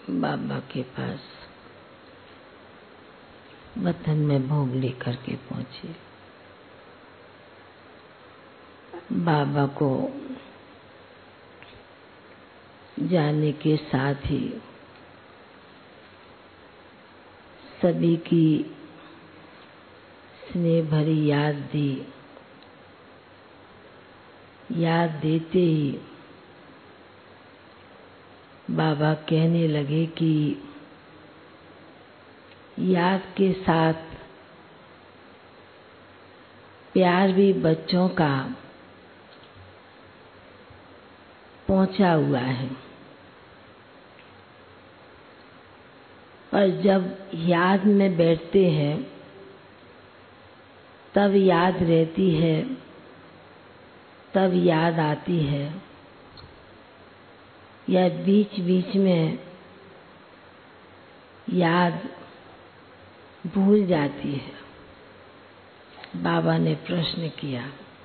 बाबा के पास वतन में भोग लेकर के पहुंचे। बाबा को जाने के साथ ही सभी की स्नेह भरी याद दी। याद देते ही बाबा कहने लगे कि याद के साथ प्यार भी बच्चों का पहुंचा हुआ है, पर जब याद में बैठते हैं तब याद रहती है, तब याद आती है, या बीच बीच में याद भूल जाती है। बाबा ने प्रश्न किया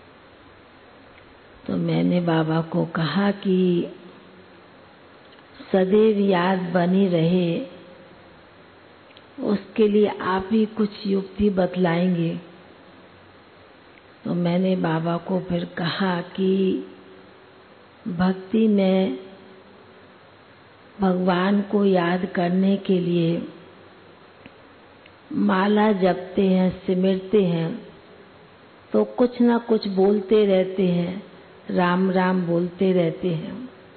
तो मैंने बाबा को कहा कि सदैव याद बनी रहे उसके लिए आप ही कुछ युक्ति बतलाएंगे। तो मैंने बाबा को फिर कहा कि भक्ति में भगवान को याद करने के लिए माला जपते हैं, सिमरते हैं तो कुछ ना कुछ बोलते रहते हैं, राम राम बोलते रहते हैं।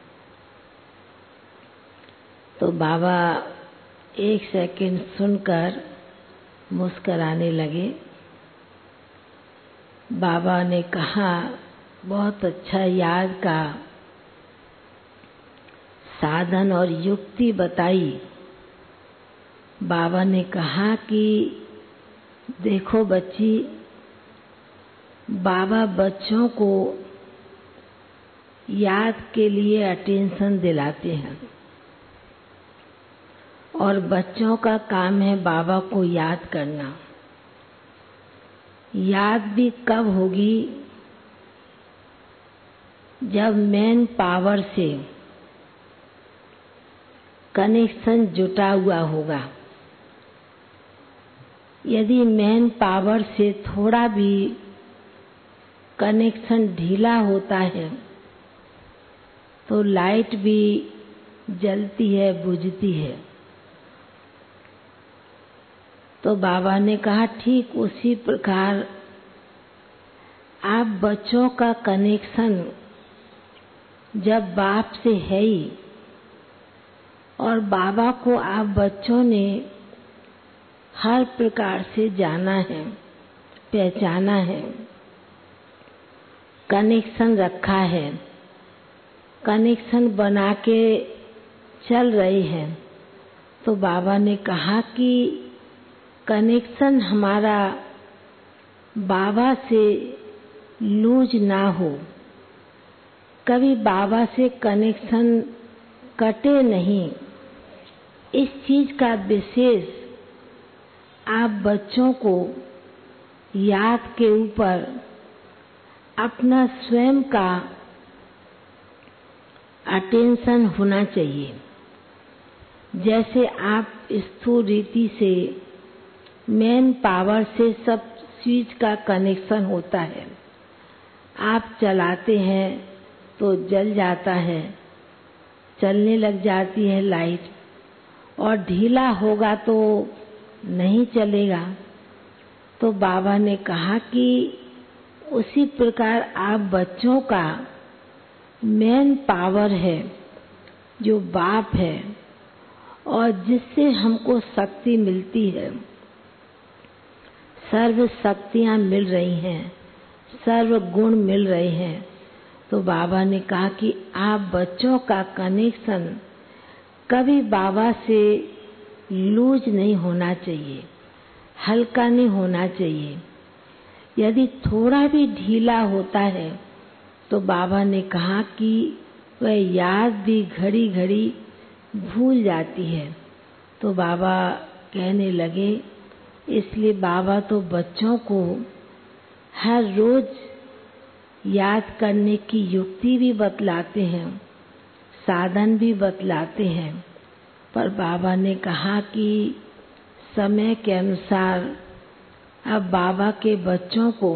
तो बाबा एक सेकंड सुनकर मुस्कुराने लगे। बाबा ने कहा, बहुत अच्छा याद का साधन और युक्ति बताई। बाबा ने कहा कि देखो बच्ची, बाबा बच्चों को याद के लिए अटेंशन दिलाते हैं और बच्चों का काम है बाबा को याद करना। याद भी कब होगी? जब मेन पावर से कनेक्शन जुटा हुआ होगा। यदि मेन पावर से थोड़ा भी कनेक्शन ढीला होता है तो लाइट भी जलती है, बुझती है। तो बाबा ने कहा ठीक उसी प्रकार आप बच्चों का कनेक्शन जब बाप से है ही और बाबा को आप बच्चों ने हर प्रकार से जाना है, पहचाना है, कनेक्शन रखा है, कनेक्शन बना के चल रहे हैं। तो बाबा ने कहा कि कनेक्शन हमारा बाबा से लूज ना हो, कभी बाबा से कनेक्शन कटे नहीं। इस चीज का विशेष आप बच्चों को याद के ऊपर अपना स्वयं का अटेंशन होना चाहिए। जैसे आप स्थूल रीति से मेन पावर से सब स्विच का कनेक्शन होता है, आप चलाते हैं तो जल जाता है, चलने लग जाती है लाइट, और ढीला होगा तो नहीं चलेगा। तो बाबा ने कहा कि उसी प्रकार आप बच्चों का मेन पावर है जो बाप है और जिससे हमको शक्ति मिलती है, सर्व शक्तियां मिल रही हैं, सर्व गुण मिल रहे हैं। तो बाबा ने कहा कि आप बच्चों का कनेक्शन कभी बाबा से लूज नहीं होना चाहिए, हल्का नहीं होना चाहिए। यदि थोड़ा भी ढीला होता है तो बाबा ने कहा कि वह याद भी घड़ी घड़ी भूल जाती है। तो बाबा कहने लगे, इसलिए बाबा तो बच्चों को हर रोज याद करने की युक्ति भी बतलाते हैं, साधन भी बतलाते हैं। पर बाबा ने कहा कि समय के अनुसार अब बाबा के बच्चों को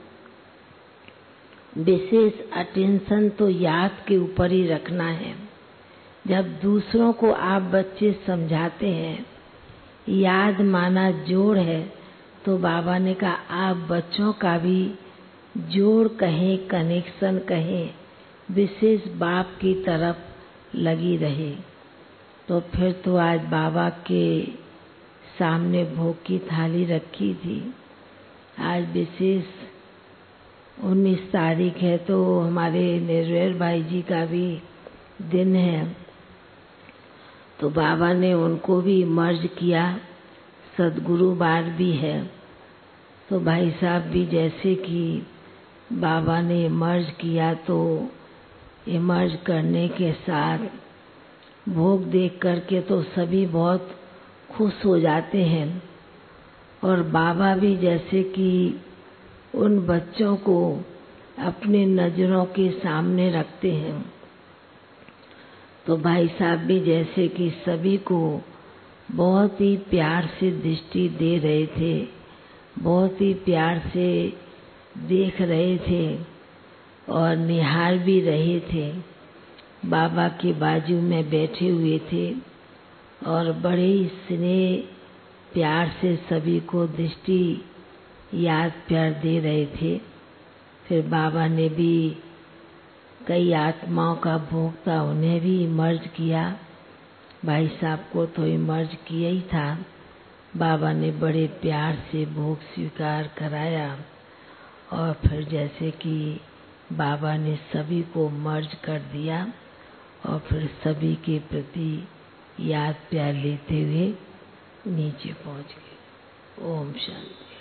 विशेष अटेंशन तो याद के ऊपर ही रखना है। जब दूसरों को आप बच्चे समझाते हैं, याद माना जोड़ है, तो बाबा ने कहा आप बच्चों का भी जोड़ कहें, कनेक्शन कहें, विशेष बाप की तरफ लगी रहे। तो फिर तो आज बाबा के सामने भोग की थाली रखी थी। आज विशेष 19 तारीख है, तो हमारे निर्वैर भाई जी का भी दिन है। तो बाबा ने उनको भी मर्ज किया, सद्गुरुवार भी है। तो भाई साहब भी जैसे कि बाबा ने मर्ज किया, तो इमर्ज करने के साथ भोग देख करके तो सभी बहुत खुश हो जाते हैं। और बाबा भी जैसे कि उन बच्चों को अपने नजरों के सामने रखते हैं, तो भाई साहब भी जैसे कि सभी को बहुत ही प्यार से दृष्टि दे रहे थे, बहुत ही प्यार से देख रहे थे और निहार भी रहे थे। बाबा के बाजू में बैठे हुए थे और बड़े ही स्नेह प्यार से सभी को दृष्टि याद प्यार दे रहे थे। फिर बाबा ने भी कई आत्माओं का भोग था, उन्हें भी इमर्ज किया। भाई साहब को तो इमर्ज किया ही था। बाबा ने बड़े प्यार से भोग स्वीकार कराया और फिर जैसे कि बाबा ने सभी को मर्ज कर दिया और फिर सभी के प्रति याद प्यार लेते हुए नीचे पहुंच गए। ओम शांति।